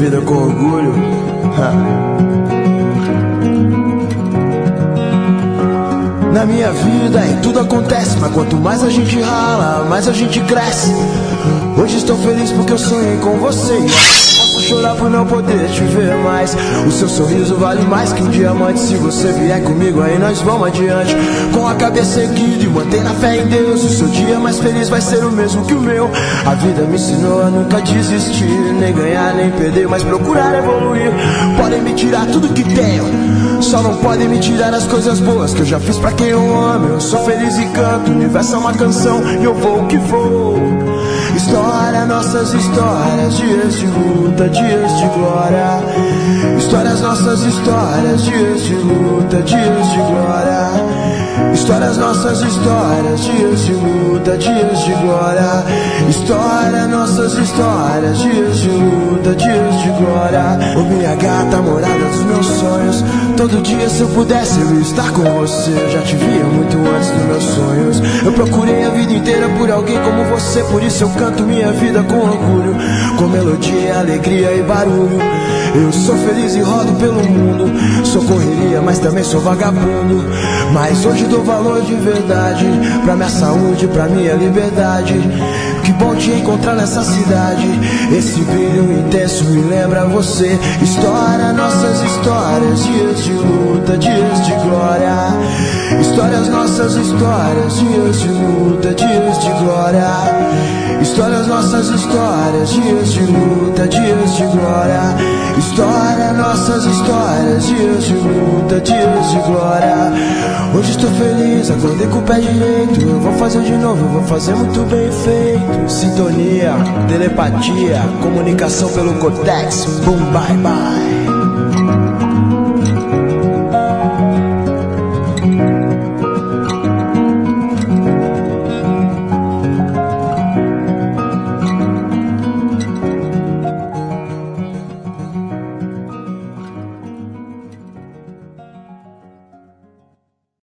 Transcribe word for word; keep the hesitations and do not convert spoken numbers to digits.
vida com orgulho. Na minha vida em tudo acontece, mas quanto mais a gente rala, mais a gente cresce. Hoje estou feliz porque eu sonhei com você. Posso chorar por não poder te ver mais. O seu sorriso vale mais que um diamante. Se você vier comigo aí nós vamos adiante, com a cabeça erguida e mantém na fé em Deus. O seu dia mais feliz vai ser o mesmo que o meu. A vida me ensinou a nunca desistir, nem ganhar nem perder, mas procurar evoluir. Podem me tirar tudo que tenho, só não podem me tirar as coisas boas que eu já fiz pra quem eu amo. Eu sou feliz e canto, o universo é uma canção e eu vou o que vou. História, nossas histórias, dias de luta, dias de glória. Histórias, nossas histórias, dias de luta, dias de glória. Histórias, nossas histórias, dias de luta, dias de glória. História, nossas histórias, dias de luta, dias de glória. Ô minha gata, morada dos meus sonhos, todo dia se eu pudesse eu ia estar com você. Eu já te via muito antes dos meus sonhos. Eu procurei a vida inteira por alguém como você, por isso eu canto minha vida com orgulho, com melodia, alegria e barulho. Eu sou feliz e rodo pelo mundo. Sou correria, mas também sou vagabundo. Mas hoje dou valor de verdade pra minha saúde, pra minha liberdade. Que bom te encontrar nessa cidade. Esse brilho intenso me lembra você. História, nossas histórias, dias de luta, dias de glória. Histórias, nossas histórias, dias de luta, dias de glória. Histórias, nossas histórias, dias de luta, dias de glória. História, nossas histórias, dias de luta, dias de glória. Hoje estou feliz, acordei com o pé direito. Eu vou fazer de novo, eu vou fazer muito bem feito. Sintonia, telepatia, comunicação pelo Codex. Boom, bye, bye.